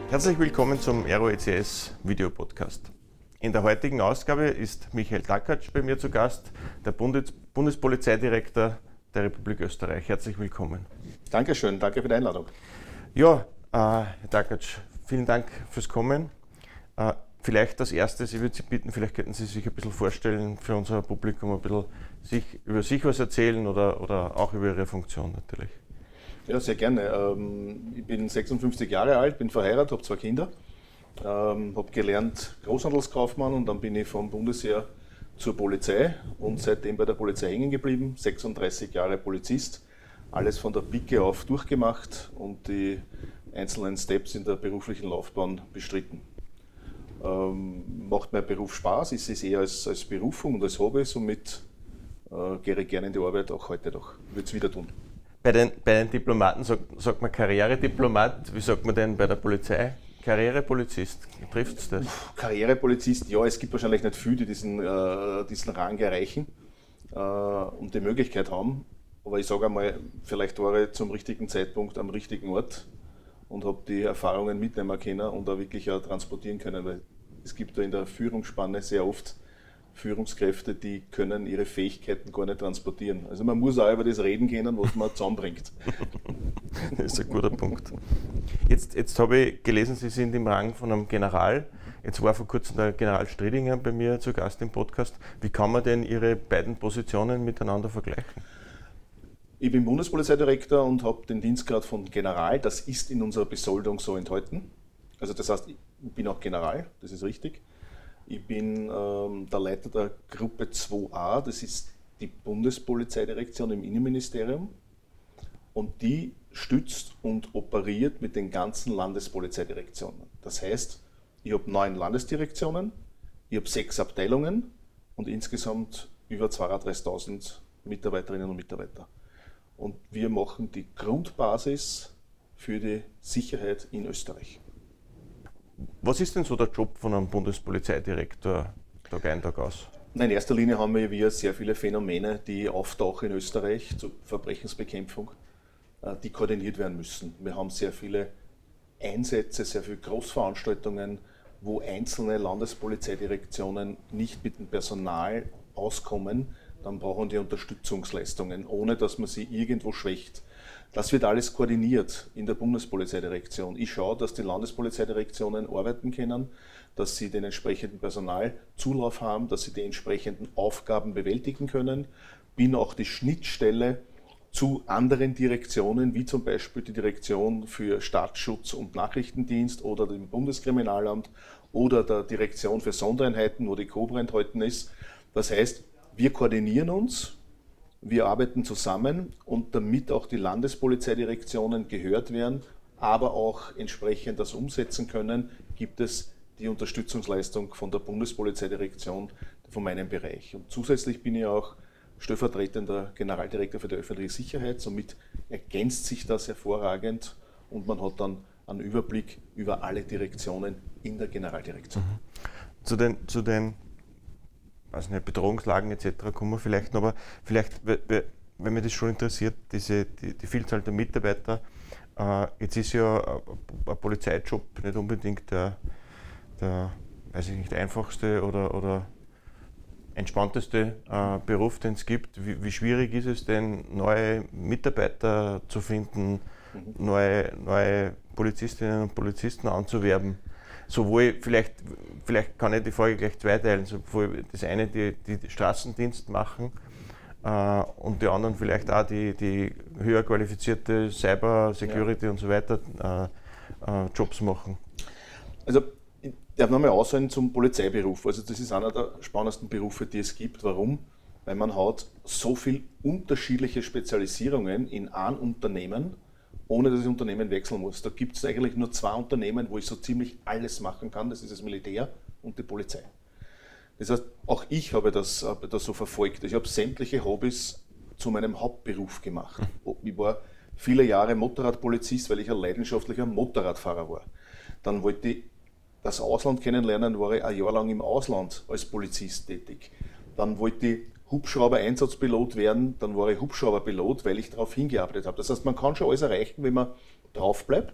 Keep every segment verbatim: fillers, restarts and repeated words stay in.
Herzlich willkommen zum Aero E C S Videopodcast. In der heutigen Ausgabe ist Michael Takatsch bei mir zu Gast, der Bundes- Bundespolizeidirektor der Republik Österreich. Herzlich willkommen. Dankeschön, danke für die Einladung. Ja, äh, Herr Takatsch, vielen Dank fürs Kommen. Äh, vielleicht als erstes, ich würde Sie bitten, vielleicht könnten Sie sich ein bisschen vorstellen für unser Publikum, ein bisschen sich, über sich was erzählen oder, oder auch über Ihre Funktion natürlich. Ja, sehr gerne. Ich bin sechsundfünfzig Jahre alt, bin verheiratet, habe zwei Kinder, habe gelernt Großhandelskaufmann und dann bin ich vom Bundesheer zur Polizei und seitdem bei der Polizei hängen geblieben, sechsunddreißig Jahre Polizist, alles von der Pike auf durchgemacht und die einzelnen Steps in der beruflichen Laufbahn bestritten. Ähm, macht mein Beruf Spaß, ich sehe es eher als, als Berufung und als Hobby, somit äh, gehe ich gerne in die Arbeit, auch heute noch, würde es wieder tun. Bei den, bei den Diplomaten sagt, sagt man Karrierediplomat, wie sagt man denn bei der Polizei? Karrierepolizist, trifft es das? Karrierepolizist, ja, es gibt wahrscheinlich nicht viele, die diesen, äh, diesen Rang erreichen äh, und die Möglichkeit haben. Aber ich sage einmal, vielleicht war ich zum richtigen Zeitpunkt am richtigen Ort und habe die Erfahrungen mitnehmen können und auch wirklich auch transportieren können. Weil es gibt da in der Führungsspanne sehr oft Führungskräfte, die können ihre Fähigkeiten gar nicht transportieren. Also man muss auch über das reden können, was man zusammenbringt. Das ist ein guter Punkt. Jetzt, jetzt habe ich gelesen, Sie sind im Rang von einem General. Jetzt war vor kurzem der General Striedinger bei mir zu Gast im Podcast. Wie kann man denn Ihre beiden Positionen miteinander vergleichen? Ich bin Bundespolizeidirektor und habe den Dienstgrad von General. Das ist in unserer Besoldung so enthalten. Also das heißt, ich bin auch General, das ist richtig. Ich bin ähm, der Leiter der Gruppe zwei a, das ist die Bundespolizeidirektion im Innenministerium und die stützt und operiert mit den ganzen Landespolizeidirektionen. Das heißt, ich habe neun Landesdirektionen, ich habe sechs Abteilungen und insgesamt über zweiunddreißigtausend Mitarbeiterinnen und Mitarbeiter. Und wir machen die Grundbasis für die Sicherheit in Österreich. Was ist denn so der Job von einem Bundespolizeidirektor Tag ein, Tag aus? In erster Linie haben wir sehr viele Phänomene, die auftauchen in Österreich zur Verbrechensbekämpfung, die koordiniert werden müssen. Wir haben sehr viele Einsätze, sehr viele Großveranstaltungen, wo einzelne Landespolizeidirektionen nicht mit dem Personal auskommen, dann brauchen die Unterstützungsleistungen, ohne dass man sie irgendwo schwächt. Das wird alles koordiniert in der Bundespolizeidirektion. Ich schaue, dass die Landespolizeidirektionen arbeiten können, dass sie den entsprechenden Personalzulauf haben, dass sie die entsprechenden Aufgaben bewältigen können. Bin auch die Schnittstelle zu anderen Direktionen, wie zum Beispiel die Direktion für Staatsschutz und Nachrichtendienst oder dem Bundeskriminalamt oder der Direktion für Sondereinheiten, wo die Cobra enthalten ist. Das heißt, wir koordinieren uns. Wir arbeiten zusammen und damit auch die Landespolizeidirektionen gehört werden, aber auch entsprechend das umsetzen können, gibt es die Unterstützungsleistung von der Bundespolizeidirektion von meinem Bereich. Und zusätzlich bin ich auch stellvertretender Generaldirektor für die öffentliche Sicherheit, somit ergänzt sich das hervorragend und man hat dann einen Überblick über alle Direktionen in der Generaldirektion. Mhm. Zu den, zu den also nicht, Bedrohungslagen et cetera kommen wir vielleicht noch, aber vielleicht, wenn mich das schon interessiert, diese, die, die Vielzahl der Mitarbeiter, äh, jetzt ist ja ein, ein Polizeijob nicht unbedingt der, der weiß ich nicht, einfachste oder, oder entspannteste äh, Beruf, den es gibt. Wie, wie schwierig ist es denn, neue Mitarbeiter zu finden, mhm. neue, neue Polizistinnen und Polizisten anzuwerben? Sowohl, vielleicht, vielleicht kann ich die Frage gleich zweiteilen, sowohl das eine, die, die Straßendienst machen äh, und die anderen vielleicht auch die, die höher qualifizierte Cyber, Security ja. und so weiter äh, äh, Jobs machen. Also ich darf nochmal ausholen zum Polizeiberuf. Also das ist einer der spannendsten Berufe, die es gibt. Warum? Weil man hat so viele unterschiedliche Spezialisierungen in einem Unternehmen, ohne dass ich Unternehmen wechseln muss. Da gibt es eigentlich nur zwei Unternehmen, wo ich so ziemlich alles machen kann. Das ist das Militär und die Polizei. Das heißt, auch ich habe das, habe das so verfolgt. Ich habe sämtliche Hobbys zu meinem Hauptberuf gemacht. Ich war viele Jahre Motorradpolizist, weil ich ein leidenschaftlicher Motorradfahrer war. Dann wollte ich das Ausland kennenlernen, war ich ein Jahr lang im Ausland als Polizist tätig. Dann wollte ich Hubschrauber-Einsatzpilot werden, dann war ich Hubschrauberpilot, weil ich darauf hingearbeitet habe. Das heißt, man kann schon alles erreichen, wenn man drauf bleibt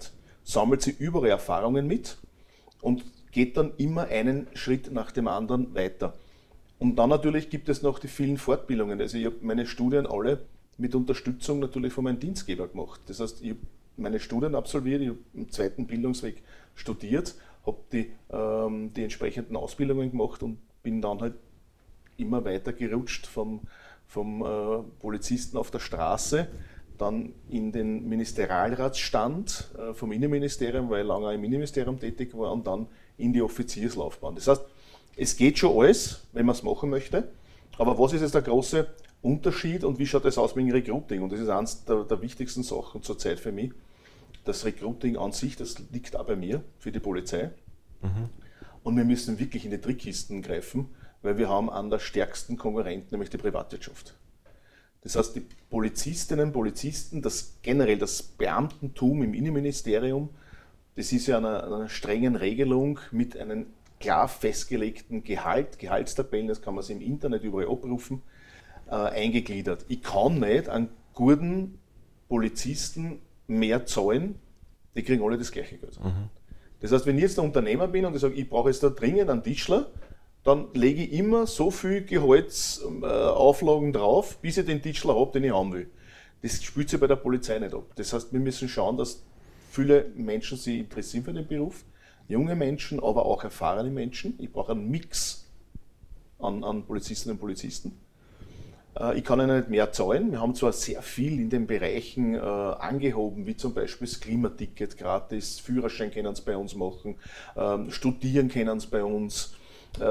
sammelt sie überall Erfahrungen mit und geht dann immer einen Schritt nach dem anderen weiter. Und dann natürlich gibt es noch die vielen Fortbildungen. Also ich habe meine Studien alle mit Unterstützung natürlich von meinem Dienstgeber gemacht. Das heißt, ich habe meine Studien absolviert, ich habe im zweiten Bildungsweg studiert, habe die, ähm, die entsprechenden Ausbildungen gemacht und bin dann halt immer weiter gerutscht vom, vom äh, Polizisten auf der Straße, dann in den Ministerialratsstand äh, vom Innenministerium, weil ich lange im Innenministerium tätig war, und dann in die Offizierslaufbahn. Das heißt, es geht schon alles, wenn man es machen möchte, aber was ist jetzt der große Unterschied und wie schaut das aus mit dem Recruiting? Und das ist eines der, der wichtigsten Sachen zurzeit für mich. Das Recruiting an sich, das liegt auch bei mir für die Polizei. Mhm. Und wir müssen wirklich in die Trickkisten greifen, weil wir haben einen der stärksten Konkurrenten, nämlich die Privatwirtschaft. Das heißt, die Polizistinnen, Polizisten, das generell das Beamtentum im Innenministerium, das ist ja einer, einer strengen Regelung mit einem klar festgelegten Gehalt, Gehaltstabellen, das kann man sich im Internet überall abrufen, äh, eingegliedert. Ich kann nicht an guten Polizisten mehr zahlen, die kriegen alle das gleiche Geld. Mhm. Das heißt, wenn ich jetzt der Unternehmer bin und ich sage, ich brauche jetzt da dringend einen Tischler, dann lege ich immer so viel Gehaltsauflagen drauf, bis ich den Tischler habe, den ich haben will. Das spielt sich bei der Polizei nicht ab. Das heißt, wir müssen schauen, dass viele Menschen sich interessieren für den Beruf, junge Menschen, aber auch erfahrene Menschen. Ich brauche einen Mix an, an Polizistinnen und Polizisten. Äh, ich kann ihnen nicht mehr zahlen. Wir haben zwar sehr viel in den Bereichen äh, angehoben, wie zum Beispiel das Klimaticket gratis, Führerschein können sie bei uns machen, äh, studieren können sie bei uns, äh,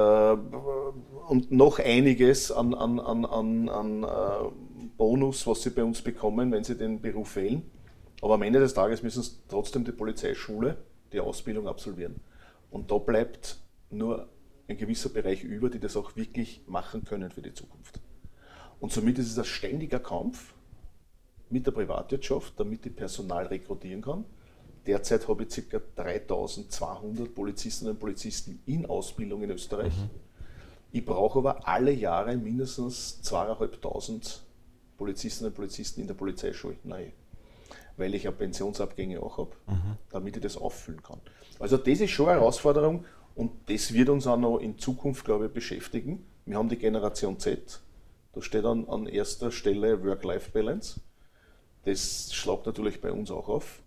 und noch einiges an, an, an, an, an äh, Bonus, was sie bei uns bekommen, wenn sie den Beruf wählen. Aber am Ende des Tages müssen sie trotzdem die Polizeischule, die Ausbildung absolvieren. Und da bleibt nur ein gewisser Bereich über, die das auch wirklich machen können für die Zukunft. Und somit ist es ein ständiger Kampf mit der Privatwirtschaft, damit ich Personal rekrutieren kann. Derzeit habe ich ca. dreitausendzweihundert Polizistinnen und Polizisten in Ausbildung in Österreich. Mhm. Ich brauche aber alle Jahre mindestens zweitausendfünfhundert Polizistinnen und Polizisten in der Polizeischule. Nein. Weil ich ja Pensionsabgänge auch habe, mhm. damit ich das auffüllen kann. Also das ist schon eine Herausforderung und das wird uns auch noch in Zukunft, glaube ich, beschäftigen. Wir haben die Generation Z, da steht an, an erster Stelle Work-Life-Balance. Das schlägt natürlich bei uns auch auf.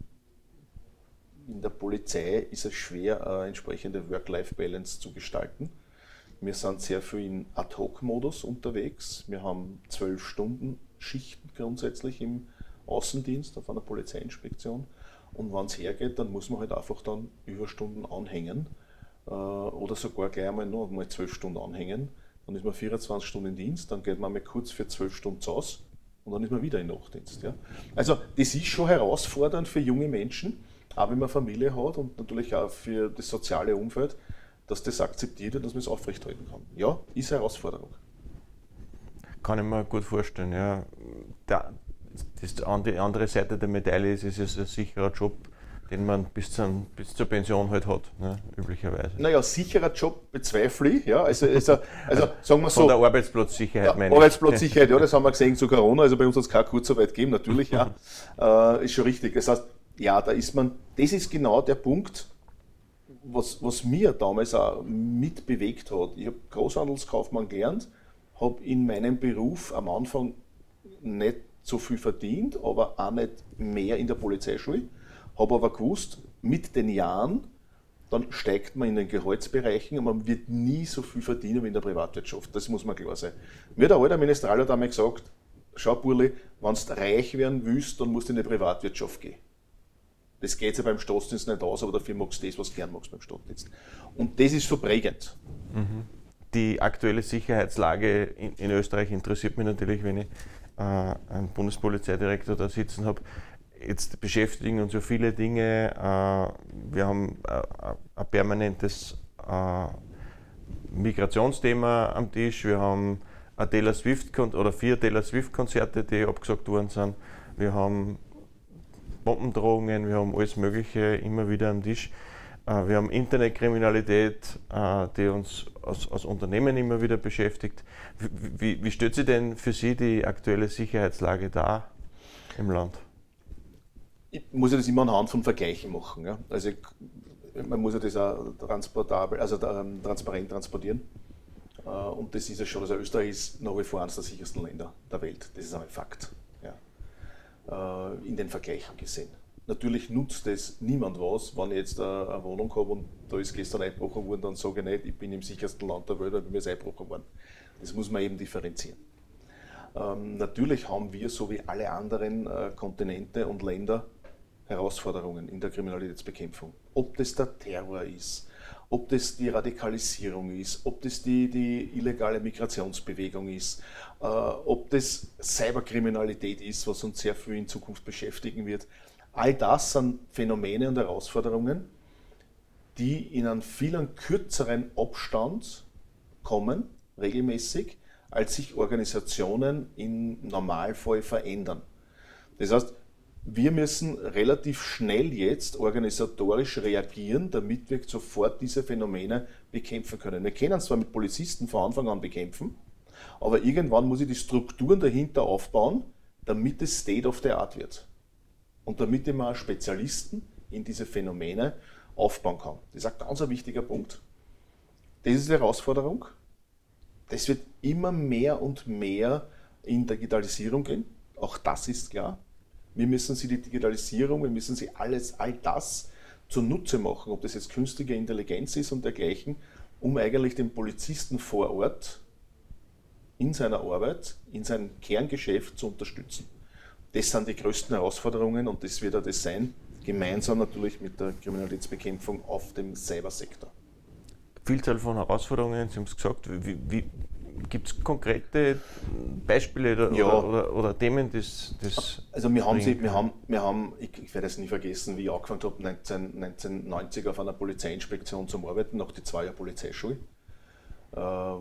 In der Polizei ist es schwer, eine entsprechende Work-Life-Balance zu gestalten. Wir sind sehr viel in Ad-Hoc-Modus unterwegs. Wir haben zwölf Stunden Schichten grundsätzlich im Außendienst auf einer Polizeiinspektion, und wenn es hergeht, dann muss man halt einfach dann Überstunden anhängen äh, oder sogar gleich einmal noch mal zwölf Stunden anhängen, dann ist man vierundzwanzig Stunden in Dienst, dann geht man mal kurz für zwölf Stunden zu Hause und dann ist man wieder in Nachtdienst. Ja. Also das ist schon herausfordernd für junge Menschen, auch wenn man Familie hat und natürlich auch für das soziale Umfeld, dass das akzeptiert wird, dass man es aufrechthalten kann. Ja, ist eine Herausforderung. Kann ich mir gut vorstellen, ja. Der Das die andere Seite der Medaille ist, ist es ein sicherer Job, den man bis, zum, bis zur Pension halt hat, ne, üblicherweise. Naja, sicherer Job bezweifle ich. Ja, also, also, also sagen wir so. Von der Arbeitsplatzsicherheit, ja, meine ich. Arbeitsplatzsicherheit, ja, das haben wir gesehen zu Corona, also bei uns hat es keine Kurzarbeit gegeben, natürlich, ja, äh, ist schon richtig. Das heißt, ja, da ist man, das ist genau der Punkt, was, was mir damals auch mitbewegt hat. Ich habe Großhandelskaufmann gelernt, habe in meinem Beruf am Anfang nicht so viel verdient, aber auch nicht mehr in der Polizeischule. Habe aber gewusst, mit den Jahren, dann steigt man in den Gehaltsbereichen und man wird nie so viel verdienen wie in der Privatwirtschaft. Das muss man klar sein. Mir der alte Ministerial hat einmal gesagt, schau Burli, wenn du reich werden willst, dann musst du in die Privatwirtschaft gehen. Das geht ja beim Staatsdienst nicht aus, aber dafür magst du das, was du gern magst beim Staatsdienst. Und das ist so prägend. Mhm. Die aktuelle Sicherheitslage in, in Österreich interessiert mich natürlich, wenn ich äh, einen Bundespolizeidirektor da sitzen habe. Jetzt beschäftigen uns so viele Dinge. Äh, wir haben äh, ein permanentes äh, Migrationsthema am Tisch. Wir haben ein Taylor Swift oder vier Taylor Swift-Konzerte, die abgesagt worden sind. Wir haben Bombendrohungen, wir haben alles Mögliche immer wieder am Tisch. Äh, wir haben Internetkriminalität, äh, die uns als, als Unternehmen immer wieder beschäftigt. Wie, wie, wie stellt sich denn für Sie die aktuelle Sicherheitslage dar im Land? ich muss ja das immer anhand von Vergleichen machen. Ja? Also ich, man muss ja das auch transportabel, also ähm, transparent transportieren. Äh, und das ist ja schon, also Österreich ist nach wie vor eines der sichersten Länder der Welt. Das ist ein Fakt. Ja? Äh, in den Vergleichen gesehen. Natürlich nutzt es niemand was, wenn ich jetzt eine, eine Wohnung habe und da ist gestern eingebrochen worden, dann sage ich nicht, ich bin im sichersten Land der Welt, weil bei mir ist eingebrochen worden. Das muss man eben differenzieren. Ähm, natürlich haben wir, so wie alle anderen äh, Kontinente und Länder, Herausforderungen in der Kriminalitätsbekämpfung. Ob das der Terror ist, ob das die Radikalisierung ist, ob das die, die illegale Migrationsbewegung ist, äh, ob das Cyberkriminalität ist, was uns sehr viel in Zukunft beschäftigen wird. All das sind Phänomene und Herausforderungen, die in einem viel kürzeren Abstand kommen, regelmäßig, als sich Organisationen im Normalfall verändern. Das heißt, wir müssen relativ schnell jetzt organisatorisch reagieren, damit wir sofort diese Phänomene bekämpfen können. Wir können zwar mit Polizisten von Anfang an bekämpfen, aber irgendwann muss ich die Strukturen dahinter aufbauen, damit es State of the Art wird. Und damit ich mal Spezialisten in diese Phänomene aufbauen kann. Das ist ein ganz wichtiger Punkt. Das ist die Herausforderung. Das wird immer mehr und mehr in Digitalisierung gehen. Auch das ist klar. Wir müssen sie die Digitalisierung, wir müssen sie alles, all das zunutze machen, ob das jetzt künstliche Intelligenz ist und dergleichen, um eigentlich den Polizisten vor Ort in seiner Arbeit, in seinem Kerngeschäft zu unterstützen. Das sind die größten Herausforderungen und das wird auch das sein, gemeinsam natürlich mit der Kriminalitätsbekämpfung auf dem Cybersektor. Vielzahl von Herausforderungen, Sie haben es gesagt. Wie, wie, gibt es konkrete Beispiele oder, ja. oder, oder, oder Themen, das, das Also wir haben, sie, wir haben, wir haben ich, ich werde es nie vergessen, wie ich angefangen habe, neunzehnhundertneunzig auf einer Polizeiinspektion zum Arbeiten, nach die zwei Jahre Polizeischule. Äh,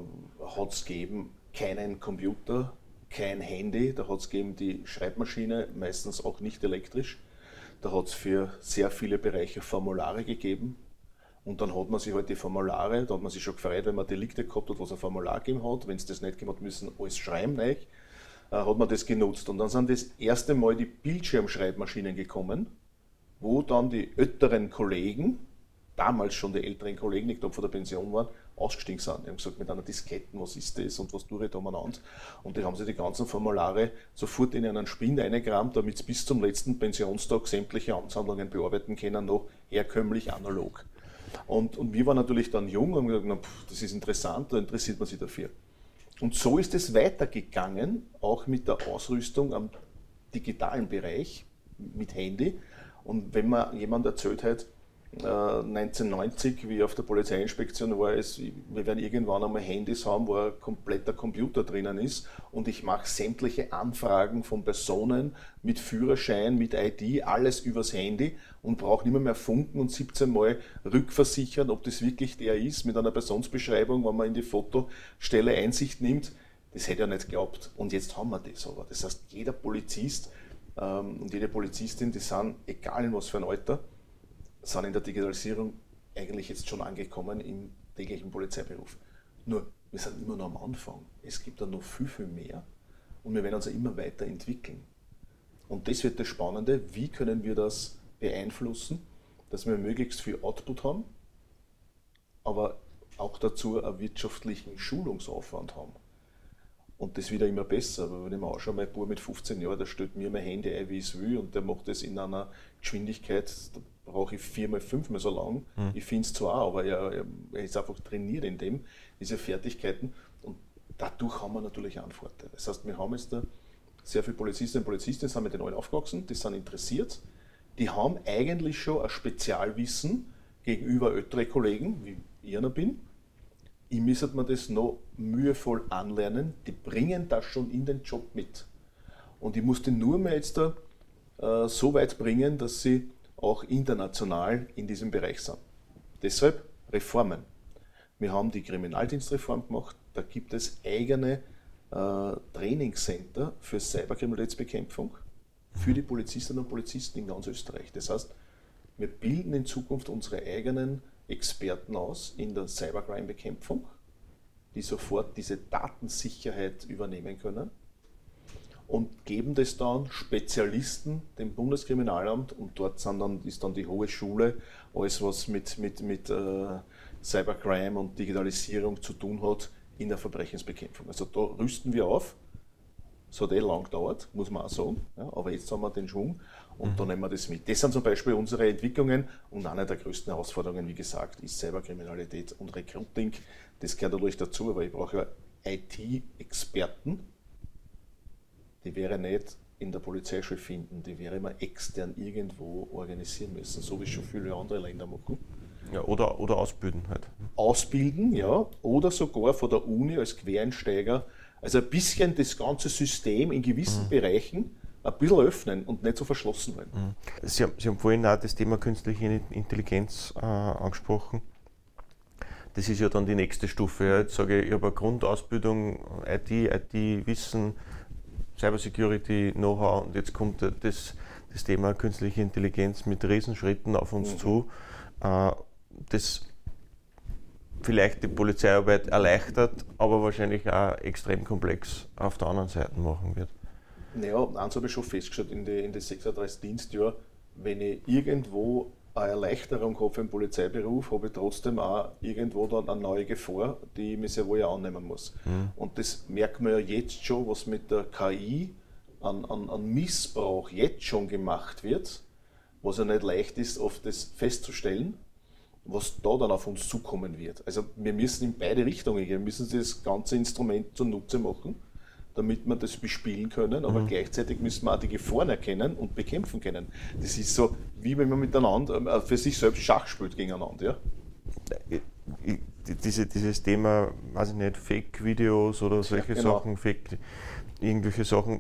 hat es gegeben keinen Computer, kein Handy, da hat es gegeben die Schreibmaschine, meistens auch nicht elektrisch. Da hat es für sehr viele Bereiche Formulare gegeben. Und dann hat man sich halt die Formulare, da hat man sich schon gefreut, wenn man Delikte gehabt hat, was ein Formular gegeben hat. Wenn es das nicht gegeben hat, müssen alles schreiben, nicht? Äh, hat man das genutzt. Und dann sind das erste Mal die Bildschirmschreibmaschinen gekommen, wo dann die älteren Kollegen, damals schon die älteren Kollegen, die von der Pension waren, ausgestiegen sind. Die haben gesagt, mit einer Disketten, was ist das und was tue ich da umeinander? Und die haben sich die ganzen Formulare sofort in einen Spind eingerammt, damit sie bis zum letzten Pensionstag sämtliche Amtshandlungen bearbeiten können, noch herkömmlich analog. Und, und wir waren natürlich dann jung und haben gesagt, pff, das ist interessant, da interessiert man sich dafür. Und so ist es weitergegangen, auch mit der Ausrüstung am digitalen Bereich, mit Handy. Und wenn man jemand erzählt hat, äh, neunzehnhundertneunzig, wie ich auf der Polizeiinspektion war, ist, wir werden irgendwann einmal Handys haben, wo ein kompletter Computer drinnen ist und ich mache sämtliche Anfragen von Personen mit Führerschein, mit I D, alles übers Handy und brauche nicht mehr, mehr funken und siebzehn Mal rückversichern, ob das wirklich der ist, mit einer Personsbeschreibung, wenn man in die Fotostelle Einsicht nimmt. Das hätte ich ja nicht geglaubt. Und jetzt haben wir das aber. Das heißt, jeder Polizist ähm, und jede Polizistin, die sind, egal in was für ein Alter, sind in der Digitalisierung eigentlich jetzt schon angekommen im täglichen Polizeiberuf. Nur, wir sind immer noch am Anfang. Es gibt da noch viel, viel mehr und wir werden uns ja immer weiter entwickeln. Und das wird das Spannende, wie können wir das beeinflussen, dass wir möglichst viel Output haben, aber auch dazu einen wirtschaftlichen Schulungsaufwand haben. Und das wird ja immer besser, weil wenn ich mir anschaue, mein Bub mit fünfzehn Jahren, der stellt mir mein Handy ein, wie ich es will und der macht das in einer Geschwindigkeit, da brauche ich viermal, fünfmal so lang. Mhm. Ich finde es zwar auch, aber er, er ist einfach trainiert in dem, diese Fertigkeiten und dadurch haben wir natürlich einen Vorteil. Das heißt, wir haben jetzt da sehr viele Polizistinnen und Polizistinnen, sind mit den allen aufgewachsen, die sind interessiert, die haben eigentlich schon ein Spezialwissen gegenüber älteren Kollegen, wie ich einer bin. Ich müsste mir das noch mühevoll anlernen, die bringen das schon in den Job mit. Und ich musste nur mehr jetzt da, äh, so weit bringen, dass sie auch international in diesem Bereich sind. Deshalb Reformen. Wir haben die Kriminaldienstreform gemacht, da gibt es eigene äh, Trainingscenter für Cyberkriminalitätsbekämpfung für die Polizistinnen und Polizisten in ganz Österreich. Das heißt, wir bilden in Zukunft unsere eigenen Experten aus in der Cybercrime-Bekämpfung, die sofort diese Datensicherheit übernehmen können. und geben das dann Spezialisten dem Bundeskriminalamt und dort sind dann, ist dann die Hohe Schule, alles was mit, mit, mit äh, Cybercrime und Digitalisierung zu tun hat in der Verbrechensbekämpfung. Also da rüsten wir auf. Es hat eh lang gedauert, muss man auch sagen, ja, aber jetzt haben wir den Schwung und mhm. da nehmen wir das mit. Das sind zum Beispiel unsere Entwicklungen und eine der größten Herausforderungen, wie gesagt, ist Cyberkriminalität und Recruiting. Das gehört natürlich dazu, aber ich brauche ja I T-Experten, die wäre nicht in der Polizeischule finden, die wäre immer extern irgendwo organisieren müssen, so wie schon viele andere Länder machen. Ja, oder, oder ausbilden halt. Ausbilden, ja, oder sogar von der Uni als Quereinsteiger. Also ein bisschen das ganze System in gewissen mhm. Bereichen ein bisschen öffnen und nicht so verschlossen werden. Mhm. Sie haben, Sie haben vorhin auch das Thema künstliche Intelligenz äh, angesprochen. Das ist ja dann die nächste Stufe. Ja. Jetzt sage ich, ich habe eine Grundausbildung, I T, I T-Wissen, Cybersecurity, Know-how und jetzt kommt das, das Thema künstliche Intelligenz mit Riesenschritten auf uns mhm. zu, äh, das vielleicht die Polizeiarbeit erleichtert, aber wahrscheinlich auch extrem komplex auf der anderen Seite machen wird. Naja, eins habe ich schon festgestellt in den in die sechsunddreißig Dienstjahren, wenn ich irgendwo eine Erleichterung habe für den Polizeiberuf, habe ich trotzdem auch irgendwo dann eine neue Gefahr, die ich mir sehr wohl annehmen muss. Mhm. Und das merkt man ja jetzt schon, was mit der K I an, an, an Missbrauch jetzt schon gemacht wird, was ja nicht leicht ist, oft das festzustellen, was da dann auf uns zukommen wird. Also wir müssen in beide Richtungen gehen, wir müssen das ganze Instrument zunutze machen, damit wir das bespielen können, aber mhm. gleichzeitig müssen wir auch die Gefahren erkennen und bekämpfen können. Das ist so, wie wenn man miteinander für sich selbst Schach spielt gegeneinander. Ja? Diese, dieses Thema, weiß ich nicht, Fake-Videos oder solche ja, genau. Sachen, Fake, irgendwelche Sachen,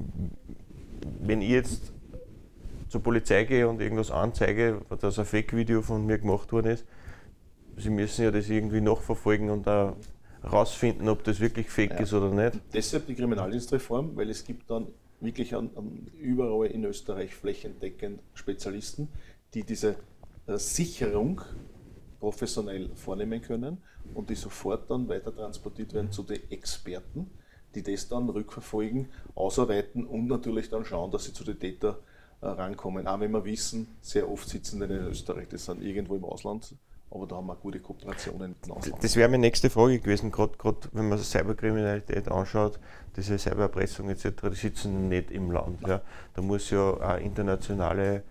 wenn ich jetzt zur Polizei gehe und irgendwas anzeige, dass ein Fake-Video von mir gemacht worden ist, Sie müssen ja das irgendwie nachverfolgen und auch herausfinden, ob das wirklich fake ja. ist oder nicht. Deshalb die Kriminaldienstreform, weil es gibt dann wirklich an, an überall in Österreich flächendeckend Spezialisten, die diese äh, Sicherung professionell vornehmen können und die sofort dann weiter transportiert werden zu den Experten, die das dann rückverfolgen, ausarbeiten und natürlich dann schauen, dass sie zu den Tätern äh, rankommen. Auch wenn wir wissen, sehr oft sitzen die in Österreich, das sind irgendwo im Ausland, aber da haben wir gute Kooperationen mit dem Ausland. Das wäre meine nächste Frage gewesen, gerade wenn man Cyberkriminalität anschaut, diese Cybererpressung et cetera, die sitzen nicht im Land. Ja. Da muss ja auch internationale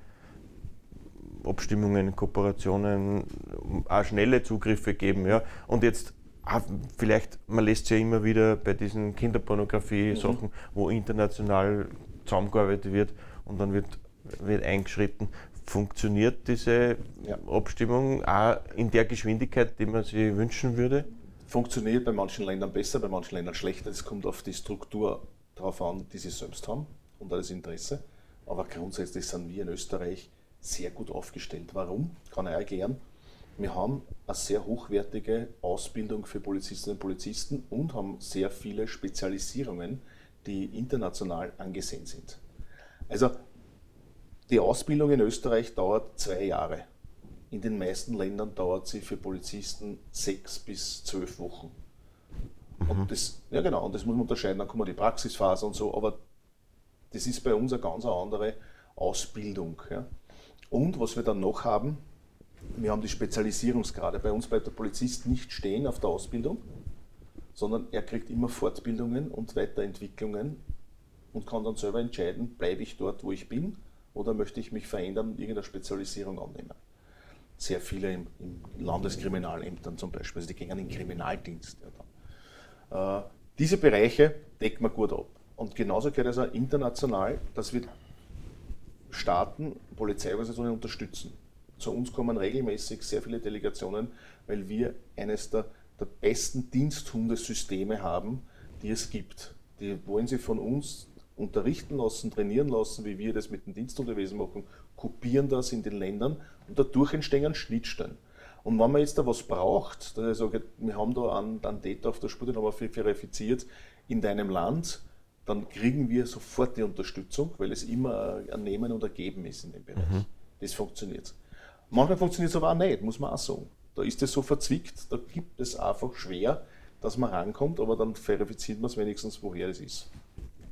Abstimmungen, Kooperationen, auch schnelle Zugriffe geben. Ja. Und jetzt auch vielleicht, man lässt es ja immer wieder bei diesen Kinderpornografie-Sachen, mhm. wo international zusammengearbeitet wird und dann wird, wird eingeschritten. Funktioniert diese ja. Abstimmung auch in der Geschwindigkeit, die man sich wünschen würde? Funktioniert bei manchen Ländern besser, bei manchen Ländern schlechter. Es kommt auf die Struktur drauf an, die sie selbst haben und das Interesse. Aber grundsätzlich sind wir in Österreich sehr gut aufgestellt. Warum? Kann ich erklären. Wir haben eine sehr hochwertige Ausbildung für Polizistinnen und Polizisten und haben sehr viele Spezialisierungen, die international angesehen sind. Also die Ausbildung in Österreich dauert zwei Jahre. In den meisten Ländern dauert sie für Polizisten sechs bis zwölf Wochen. Mhm. Und das, ja genau, und das muss man unterscheiden, dann kommt die Praxisphase und so, aber das ist bei uns eine ganz andere Ausbildung. Ja. Und was wir dann noch haben, wir haben die Spezialisierungsgrade. Bei uns bleibt der Polizist nicht stehen auf der Ausbildung, sondern er kriegt immer Fortbildungen und Weiterentwicklungen und kann dann selber entscheiden, bleibe ich dort, wo ich bin, oder möchte ich mich verändern und irgendeine Spezialisierung annehmen. Sehr viele im, im Landeskriminalämtern zum Beispiel, also die gehen in den Kriminaldienst. Ja, dann. Äh, diese Bereiche decken wir gut ab. Und genauso geht es auch international, dass wir Staaten, Polizeiorganisationen unterstützen. Zu uns kommen regelmäßig sehr viele Delegationen, weil wir eines der, der besten Diensthundesysteme haben, die es gibt. Die wollen sie von uns unterrichten lassen, trainieren lassen, wie wir das mit dem Diensthundewesen machen, kopieren das in den Ländern und dadurch entstehen Schnittstellen. Und wenn man jetzt da was braucht, dass ich sage, wir haben da einen, einen Täter auf der Spur, den haben wir verifiziert in deinem Land, dann kriegen wir sofort die Unterstützung, weil es immer ein Nehmen und ein Geben ist in dem Bereich. Mhm. Das funktioniert. Manchmal funktioniert es aber auch nicht, muss man auch sagen. Da ist es so verzwickt, da gibt es einfach schwer, dass man rankommt, aber dann verifiziert man es wenigstens, woher es ist.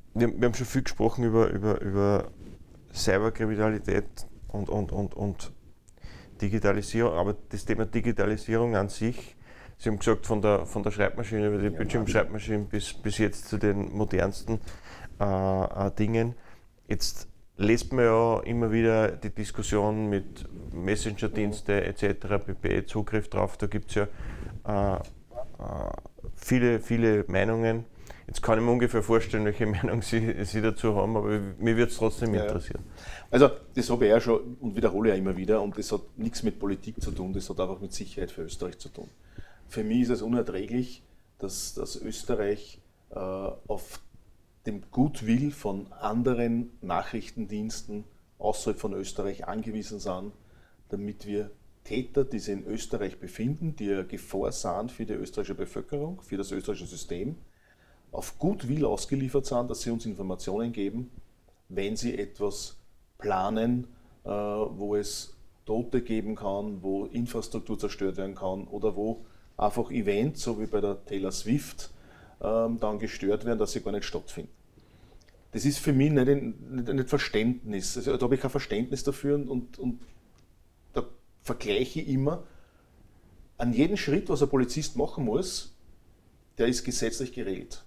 wir, wir haben schon viel gesprochen über, über, über Cyberkriminalität und, und, und, und Digitalisierung, aber das Thema Digitalisierung an sich, Sie haben gesagt, von der, von der Schreibmaschine über die Ja, Bildschirmschreibmaschine bis, bis jetzt zu den modernsten äh, äh, Dingen. Jetzt lässt man ja immer wieder die Diskussion mit Messenger-Dienste et cetera pp. Zugriff drauf, da gibt es ja äh, äh, viele, viele Meinungen. Jetzt kann ich mir ungefähr vorstellen, welche Meinung Sie, Sie dazu haben, aber mich würde es trotzdem ja, interessieren. Also das habe ich ja schon und wiederhole ja immer wieder und das hat nichts mit Politik zu tun, das hat einfach mit Sicherheit für Österreich zu tun. Für mich ist es unerträglich, dass, dass Österreich äh, auf dem Goodwill von anderen Nachrichtendiensten außerhalb von Österreich angewiesen sind, damit wir Täter, die sich in Österreich befinden, die eine Gefahr sind für die österreichische Bevölkerung, für das österreichische System, auf Goodwill ausgeliefert sind, dass sie uns Informationen geben, wenn sie etwas planen, äh, wo es Tote geben kann, wo Infrastruktur zerstört werden kann oder wo einfach Events, so wie bei der Taylor Swift, ähm, dann gestört werden, dass sie gar nicht stattfinden. Das ist für mich nicht ein, nicht ein Verständnis. Also, da habe ich kein Verständnis dafür und, und, und da vergleiche ich immer, an jeden Schritt, was ein Polizist machen muss, der ist gesetzlich geregelt.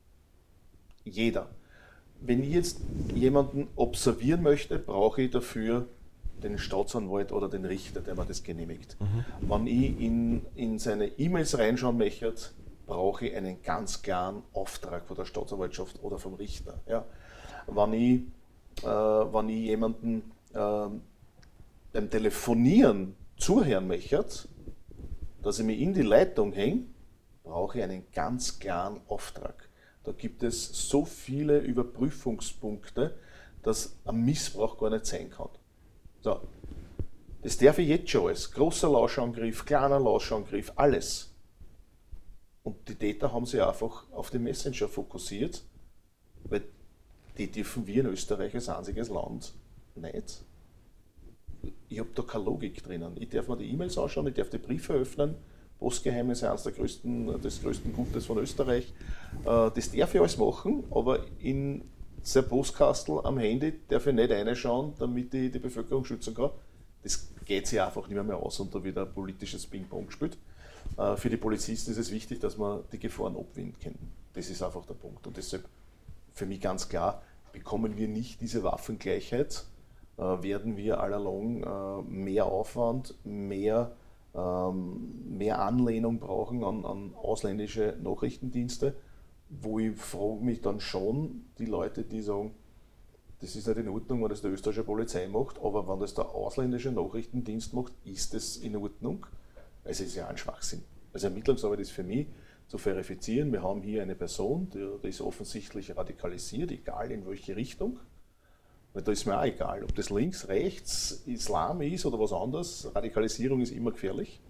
Jeder. Wenn ich jetzt jemanden observieren möchte, brauche ich dafür den Staatsanwalt oder den Richter, der mir das genehmigt. Mhm. Wenn ich in, in seine E-Mails reinschauen möchte, brauche ich einen ganz klaren Auftrag von der Staatsanwaltschaft oder vom Richter. Ja. Wenn, ich, äh, wenn ich jemanden äh, beim Telefonieren zuhören möchte, dass ich mich in die Leitung hänge, brauche ich einen ganz klaren Auftrag. Da gibt es so viele Überprüfungspunkte, dass ein Missbrauch gar nicht sein kann. So. Das darf ich jetzt schon alles. Großer Lauschangriff, kleiner Lauschangriff, alles. Und die Täter haben sich einfach auf den Messenger fokussiert, weil die dürfen wir in Österreich als einziges Land nicht. Ich habe da keine Logik drinnen. Ich darf mir die E-Mails anschauen, ich darf die Briefe öffnen. Postgeheimnisse, eines der größten, des größten Gutes von Österreich. Das darf ich alles machen, aber in sein Postkastel am Handy darf ich nicht reinschauen, damit ich die Bevölkerung schützen kann. Das geht sich einfach nicht mehr, mehr aus und da wird ein politisches Ping-Pong gespielt. Für die Polizisten ist es wichtig, dass man die Gefahren abwenden kann. Das ist einfach der Punkt. Und deshalb für mich ganz klar, bekommen wir nicht diese Waffengleichheit, werden wir allalong mehr Aufwand, mehr mehr Anlehnung brauchen an, an ausländische Nachrichtendienste, wo ich frage mich dann schon die Leute, die sagen, das ist nicht in Ordnung, wenn das die österreichische Polizei macht, aber wenn das der ausländische Nachrichtendienst macht, ist das in Ordnung? Also es ist ja ein Schwachsinn. Also Ermittlungsarbeit ist für mich zu verifizieren, wir haben hier eine Person, die, die ist offensichtlich radikalisiert, egal in welche Richtung. Weil da ist mir auch egal, ob das links, rechts, Islam ist oder was anderes. Radikalisierung ist immer gefährlich.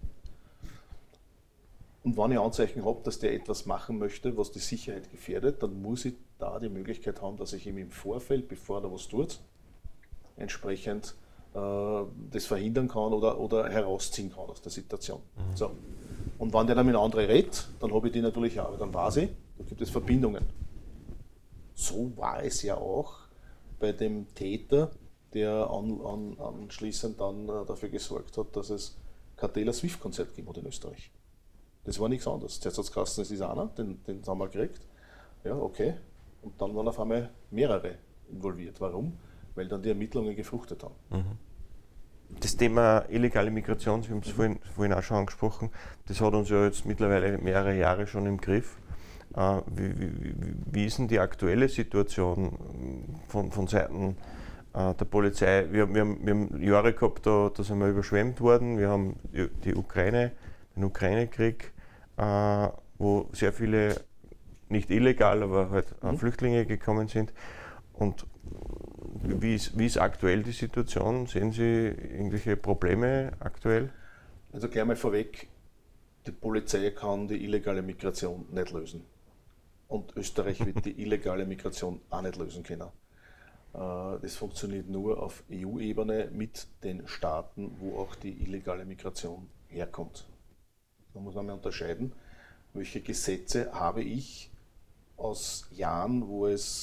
Und wenn ich Anzeichen habe, dass der etwas machen möchte, was die Sicherheit gefährdet, dann muss ich da die Möglichkeit haben, dass ich ihm im Vorfeld, bevor er was tut, entsprechend äh, das verhindern kann oder, oder herausziehen kann aus der Situation. Mhm. So. Und wenn der dann mit anderen redet, dann habe ich die natürlich auch. Dann weiß ich, da gibt es Verbindungen. So war es ja auch bei dem Täter, der an, an, anschließend dann äh, dafür gesorgt hat, dass es kein Taylor Swift-Konzert gegeben hat in Österreich. Das war nichts anderes. Zuerst hat es geheißen, es ist einer, den, den haben wir gekriegt. Ja, okay. Und dann waren auf einmal mehrere involviert. Warum? Weil dann die Ermittlungen gefruchtet haben. Mhm. Das Thema illegale Migration, Sie haben es mhm. vorhin, vorhin auch schon angesprochen, das hat uns ja jetzt mittlerweile mehrere Jahre schon im Griff. Wie, wie, wie ist denn die aktuelle Situation von, von Seiten äh, der Polizei? Wir, wir, haben, wir haben Jahre gehabt, da, da sind wir überschwemmt worden. Wir haben die, die Ukraine, den Ukraine-Krieg, äh, wo sehr viele, nicht illegal, aber halt äh, mhm. Flüchtlinge gekommen sind. Und wie ist, wie ist aktuell die Situation? Sehen Sie irgendwelche Probleme aktuell? Also gleich mal vorweg, die Polizei kann die illegale Migration nicht lösen. Und Österreich wird die illegale Migration auch nicht lösen können. Das funktioniert nur auf E U-Ebene mit den Staaten, wo auch die illegale Migration herkommt. Da muss man mal unterscheiden, welche Gesetze habe ich aus Jahren, wo es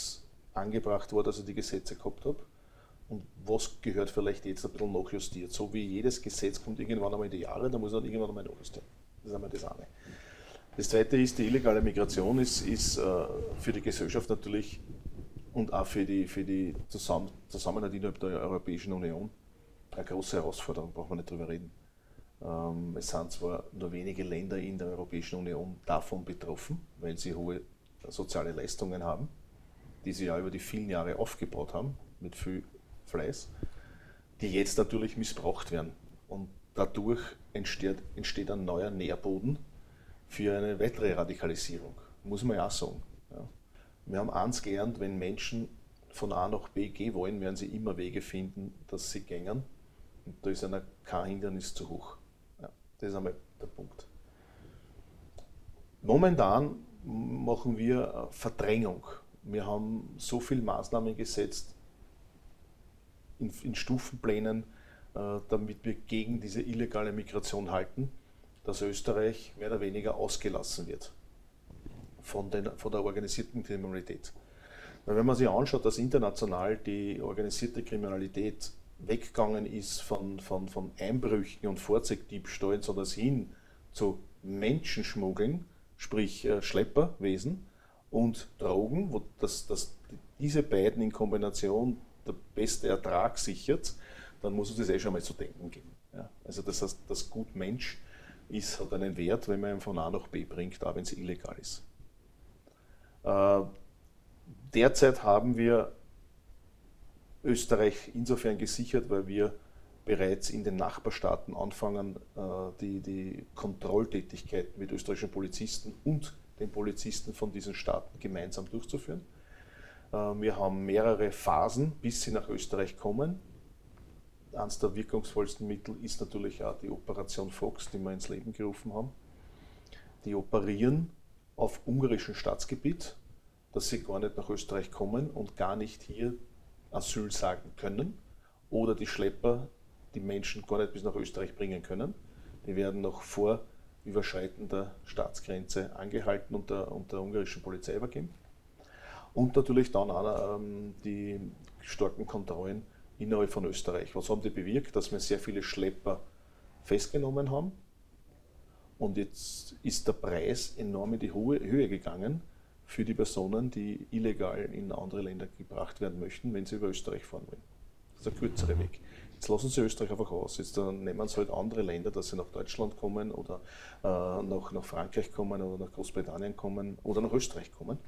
angebracht war, dass ich die Gesetze gehabt habe und was gehört vielleicht jetzt ein bisschen nachjustiert. So wie jedes Gesetz kommt irgendwann einmal in die Jahre, da muss dann irgendwann einmal nachjustieren. Das ist einmal das eine. Das zweite ist, die illegale Migration ist, ist äh, für die Gesellschaft natürlich und auch für die, für die Zusammen Zusammenarbeit innerhalb der Europäischen Union eine große Herausforderung, braucht man nicht drüber reden. Ähm, es sind zwar nur wenige Länder in der Europäischen Union davon betroffen, weil sie hohe soziale Leistungen haben, die sie ja über die vielen Jahre aufgebaut haben, mit viel Fleiß, die jetzt natürlich missbraucht werden. Und dadurch entsteht, entsteht ein neuer Nährboden für eine weitere Radikalisierung, muss man ja auch sagen. Ja. Wir haben eins gelernt, wenn Menschen von A nach B gehen wollen, werden sie immer Wege finden, dass sie gängen. Und da ist einer kein Hindernis zu hoch. Ja, das ist einmal der Punkt. Momentan machen wir Verdrängung. Wir haben so viele Maßnahmen gesetzt in, in Stufenplänen, äh, damit wir gegen diese illegale Migration halten, dass Österreich mehr oder weniger ausgelassen wird von, den, von der organisierten Kriminalität. Weil wenn man sich anschaut, dass international die organisierte Kriminalität weggegangen ist von, von, von Einbrüchen und Fahrzeugdiebstählen, sondern hin zu Menschenschmuggeln, sprich äh, Schlepperwesen und Drogen, wo das, das, diese beiden in Kombination der beste Ertrag sichert, dann muss uns das eh schon mal zu denken geben. Ja? Also das heißt, das Gut Mensch ist, hat einen Wert, wenn man ihn von A nach B bringt, auch wenn es illegal ist. Äh, derzeit haben wir Österreich insofern gesichert, weil wir bereits in den Nachbarstaaten anfangen, äh, die, die Kontrolltätigkeit mit österreichischen Polizisten und den Polizisten von diesen Staaten gemeinsam durchzuführen. Äh, wir haben mehrere Phasen, bis sie nach Österreich kommen. Eines der wirkungsvollsten Mittel ist natürlich auch die Operation Fox, die wir ins Leben gerufen haben. Die operieren auf ungarischem Staatsgebiet, dass sie gar nicht nach Österreich kommen und gar nicht hier Asyl sagen können oder die Schlepper die Menschen gar nicht bis nach Österreich bringen können. Die werden noch vor Überschreiten der Staatsgrenze angehalten und der, und der ungarischen Polizei übergeben. Und natürlich dann auch ähm, die starken Kontrollen innerhalb von Österreich. Was haben die bewirkt? Dass wir sehr viele Schlepper festgenommen haben. Und jetzt ist der Preis enorm in die Höhe gegangen für die Personen, die illegal in andere Länder gebracht werden möchten, wenn sie über Österreich fahren wollen. Das ist ein kürzerer Weg. Jetzt lassen sie Österreich einfach aus. Jetzt dann nehmen sie halt andere Länder, dass sie nach Deutschland kommen oder äh, nach, nach Frankreich kommen oder nach Großbritannien kommen oder nach Österreich kommen.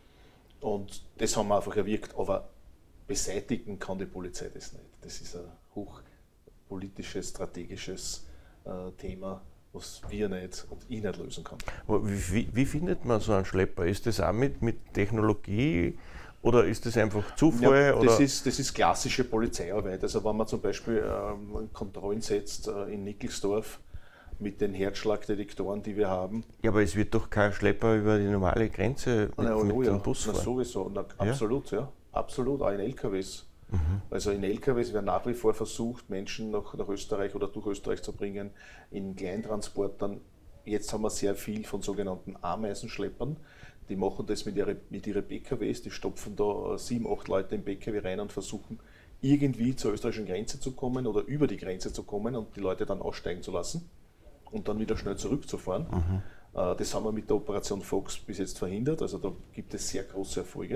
Und das haben wir einfach erwirkt. Aber beseitigen kann die Polizei das nicht. Das ist ein hochpolitisches, strategisches äh, Thema, was wir nicht und ich nicht lösen kann. Aber wie, wie findet man so einen Schlepper? Ist das auch mit, mit Technologie oder ist das einfach Zufall? Ja, das, oder? Ist, das ist klassische Polizeiarbeit. Also wenn man zum Beispiel ähm, Kontrollen setzt äh, in Nickelsdorf mit den Herzschlagdetektoren, die wir haben. Ja, aber es wird doch kein Schlepper über die normale Grenze mit, Na, mit oh, dem ja. Bus fahren. Na, sowieso, Na, absolut, ja. ja. Absolut, auch in L K Ws. Mhm. Also in L K Ws werden nach wie vor versucht, Menschen nach, nach Österreich oder durch Österreich zu bringen, in Kleintransportern. Jetzt haben wir sehr viel von sogenannten Ameisenschleppern. Die machen das mit ihren mit ihre P K Ws, die stopfen da sieben, acht Leute im P K W rein und versuchen irgendwie zur österreichischen Grenze zu kommen oder über die Grenze zu kommen und die Leute dann aussteigen zu lassen und dann wieder schnell zurückzufahren. Mhm. Das haben wir mit der Operation Fox bis jetzt verhindert, also da gibt es sehr große Erfolge.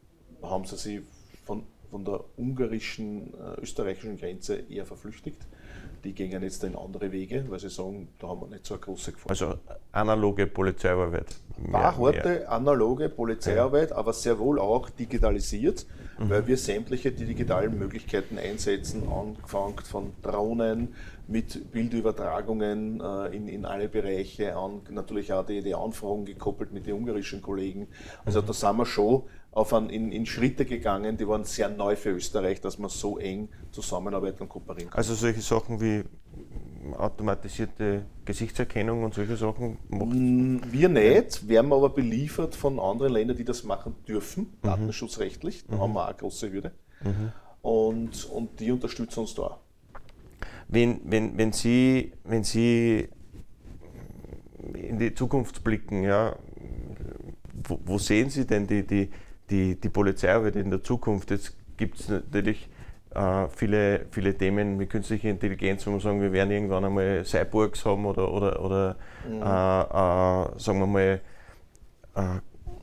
Da haben sie sich von, von der ungarischen, äh, österreichischen Grenze eher verflüchtigt. Die gehen jetzt in andere Wege, weil sie sagen, da haben wir nicht so eine große Gefahr. Also analoge Polizeiarbeit. War harte, analoge Polizeiarbeit, ja. Aber sehr wohl auch digitalisiert, mhm. weil wir sämtliche die digitalen Möglichkeiten einsetzen, angefangen von Drohnen mit Bildübertragungen äh, in, in alle Bereiche, an, natürlich auch die, die Anfragen gekoppelt mit den ungarischen Kollegen. Also mhm. da sind wir schon auf ein, in, in Schritte gegangen, die waren sehr neu für Österreich, dass man so eng zusammenarbeiten und kooperieren kann. Also solche Sachen wie automatisierte Gesichtserkennung und solche Sachen macht? Wir nicht, werden aber beliefert von anderen Ländern, die das machen dürfen, mhm. datenschutzrechtlich, da mhm. haben wir auch eine große Hürde. Mhm. Und, und die unterstützen uns da. Wenn, wenn, wenn, Sie, wenn Sie in die Zukunft blicken, ja, wo, wo sehen Sie denn die, die, die, die Polizeiarbeit in der Zukunft. Jetzt gibt es natürlich äh, viele, viele Themen wie künstliche Intelligenz, wo wir sagen, wir werden irgendwann einmal Cyborgs haben oder, oder, oder mhm. äh, äh, sagen wir mal äh,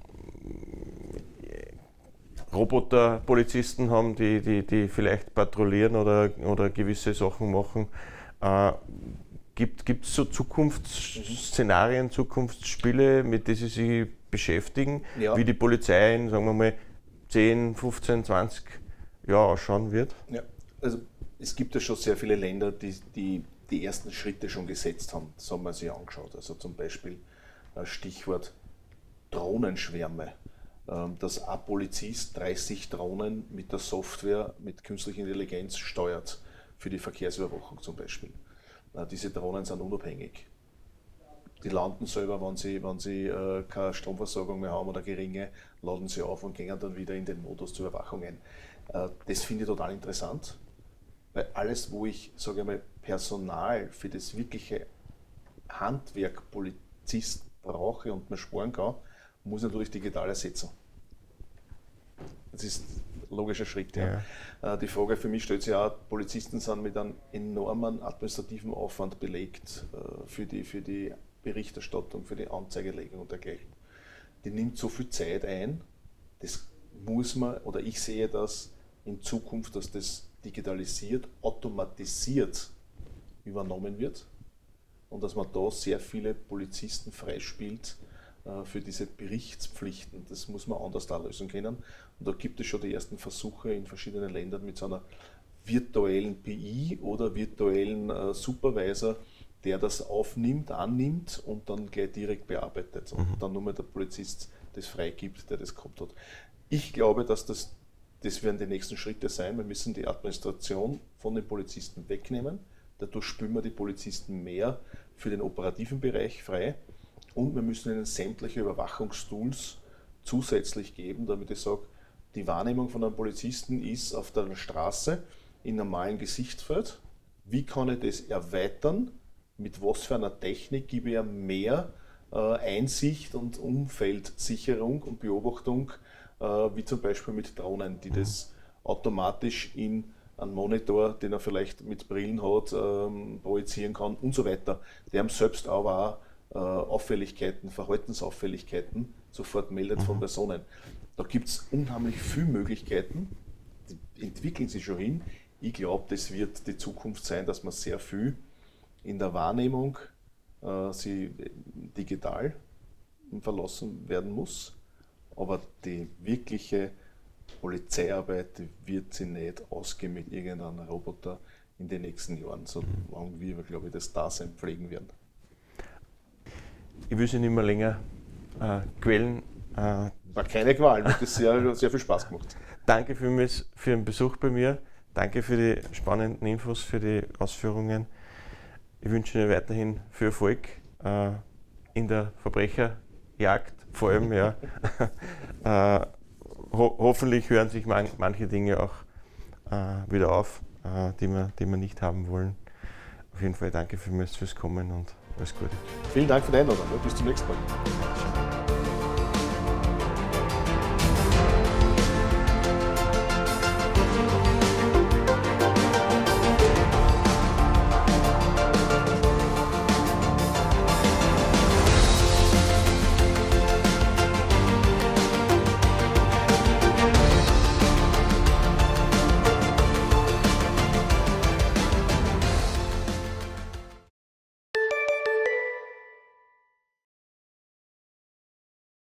Roboter-Polizisten haben, die, die, die vielleicht patrouillieren oder, oder gewisse Sachen machen. Äh, gibt es so Zukunftsszenarien, Zukunftsspiele, mit denen Sie sich beschäftigen, ja. wie die Polizei in, sagen wir mal, zehn, fünfzehn, zwanzig Jahren ausschauen wird? Ja, also es gibt ja schon sehr viele Länder, die die, die ersten Schritte schon gesetzt haben. Das haben wir sich angeschaut. Also zum Beispiel Stichwort Drohnenschwärme. Dass ein Polizist dreißig Drohnen mit der Software, mit künstlicher Intelligenz steuert, für die Verkehrsüberwachung zum Beispiel. Diese Drohnen sind unabhängig. Die landen selber, wenn sie, wenn sie äh, keine Stromversorgung mehr haben oder geringe, laden sie auf und gehen dann wieder in den Modus zur Überwachung ein. Äh, das finde ich total interessant, weil alles, wo ich, sage ich mal, Personal für das wirkliche Handwerk Polizist brauche und mir sparen kann, muss natürlich digital ersetzen. Das ist ein logischer Schritt. Ja. Ja. Die Frage für mich stellt sich auch, Polizisten sind mit einem enormen administrativen Aufwand belegt für die, für die Berichterstattung, für die Anzeigelegung und dergleichen. Die nimmt so viel Zeit ein, das muss man, oder ich sehe das in Zukunft, dass das digitalisiert, automatisiert übernommen wird und dass man da sehr viele Polizisten freispielt für diese Berichtspflichten. Das muss man anders da lösen können. Und da gibt es schon die ersten Versuche in verschiedenen Ländern mit so einer virtuellen P I oder virtuellen äh, Supervisor, der das aufnimmt, annimmt und dann gleich direkt bearbeitet. Und mhm. dann nur mal der Polizist das freigibt, der das gehabt hat. Ich glaube, dass das, das werden die nächsten Schritte sein. Wir müssen die Administration von den Polizisten wegnehmen. Dadurch spüren wir die Polizisten mehr für den operativen Bereich frei. Und wir müssen ihnen sämtliche Überwachungstools zusätzlich geben, damit ich sage, die Wahrnehmung von einem Polizisten ist auf der Straße in normalem Gesichtsfeld. Wie kann ich das erweitern? Mit was für einer Technik gebe ich mehr äh, Einsicht und Umfeldsicherung und Beobachtung, äh, wie zum Beispiel mit Drohnen, die das automatisch in einen Monitor, den er vielleicht mit Brillen hat, ähm, projizieren kann und so weiter. Die haben selbst aber auch Auffälligkeiten, Verhaltensauffälligkeiten sofort meldet mhm. von Personen. Da gibt es unheimlich viele Möglichkeiten, die entwickeln sich schon hin. Ich glaube, das wird die Zukunft sein, dass man sehr viel in der Wahrnehmung äh, sie digital verlassen werden muss, aber die wirkliche Polizeiarbeit die wird sie nicht ausgehen mit irgendeinem Roboter in den nächsten Jahren, solange wir, glaube ich, das Dasein pflegen werden. Ich will Sie nicht mehr länger äh, quälen. Äh, War keine Qual, mir hat das sehr, sehr viel Spaß gemacht. Danke vielmals für den Besuch bei mir. Danke für die spannenden Infos, für die Ausführungen. Ich wünsche Ihnen weiterhin viel Erfolg äh, in der Verbrecherjagd, vor allem. Ja. äh, ho- hoffentlich hören sich man- manche Dinge auch äh, wieder auf, äh, die, wir, die wir nicht haben wollen. Auf jeden Fall danke vielmals fürs Kommen und alles Gute. Vielen Dank für die Einladung. Bis zum nächsten Mal.